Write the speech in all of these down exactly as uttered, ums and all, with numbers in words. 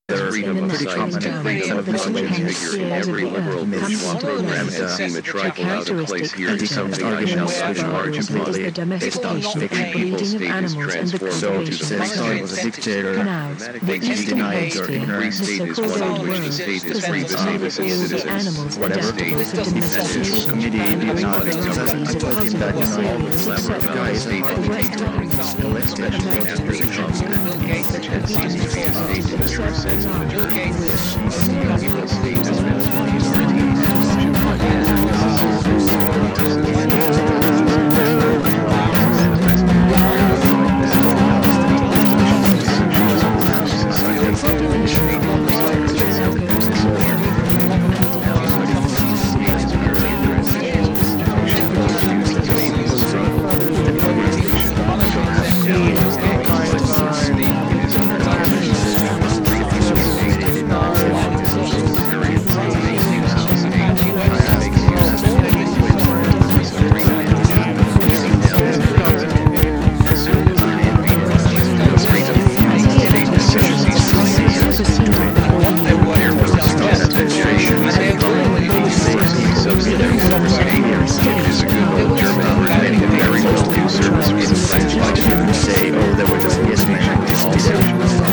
freedom of pretty common science to in create some a of the functioning southern figure in every liberal bourgeois program that seem a trifle out of place here is something I shall not enlarge upon. Based on fiction, people's state is transformed into the Stalin was a dictator. Now, the He Eastern denied your Hemisphere, ignorance. the Free state is so-called one Old in which the World, state is free to presents save its all the citizens. animals Whatever. adaptable to The Central domestication. Committee did not Properties accept. I of told him that, you know, possible the serious clever guy is state not will elected. take time, especially after the conquered, which had ceased to be a state in the true sense of the term. The state has been say, oh, there were just yes men.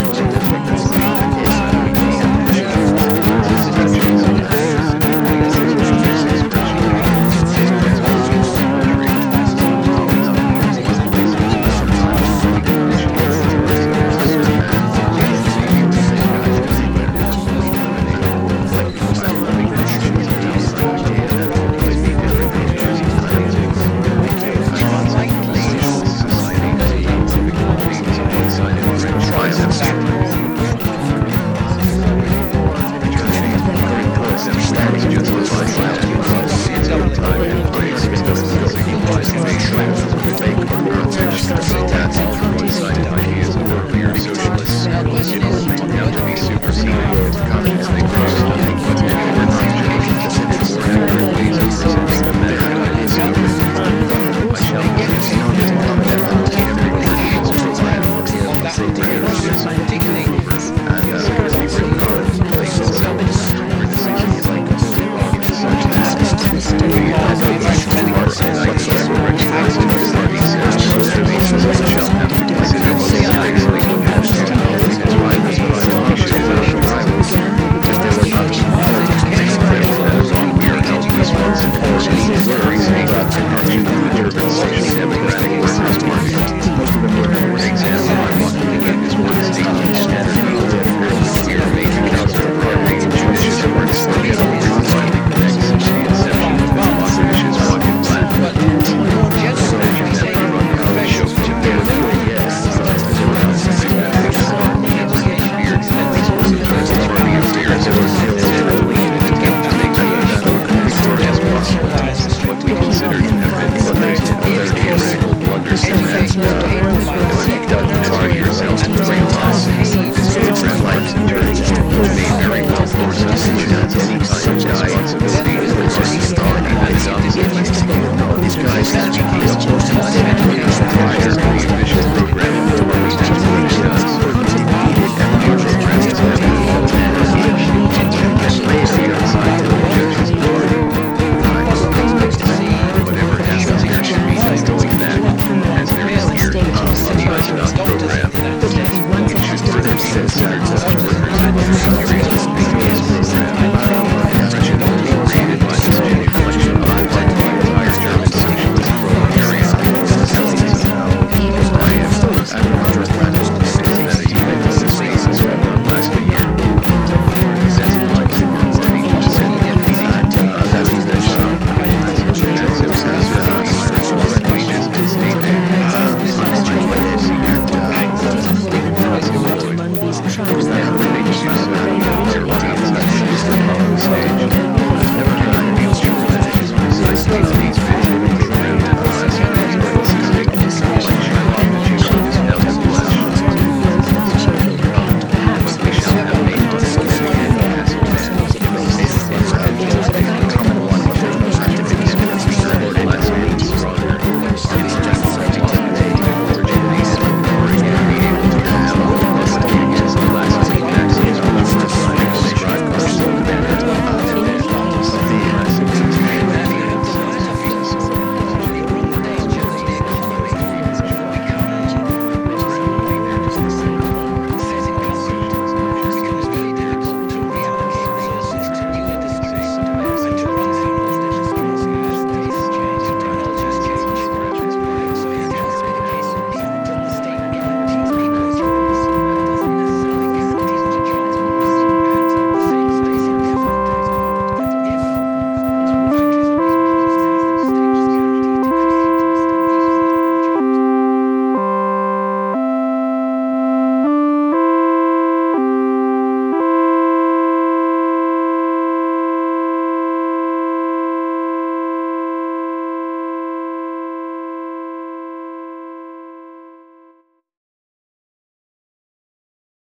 What we consider to have been one of the theoretical blunders in that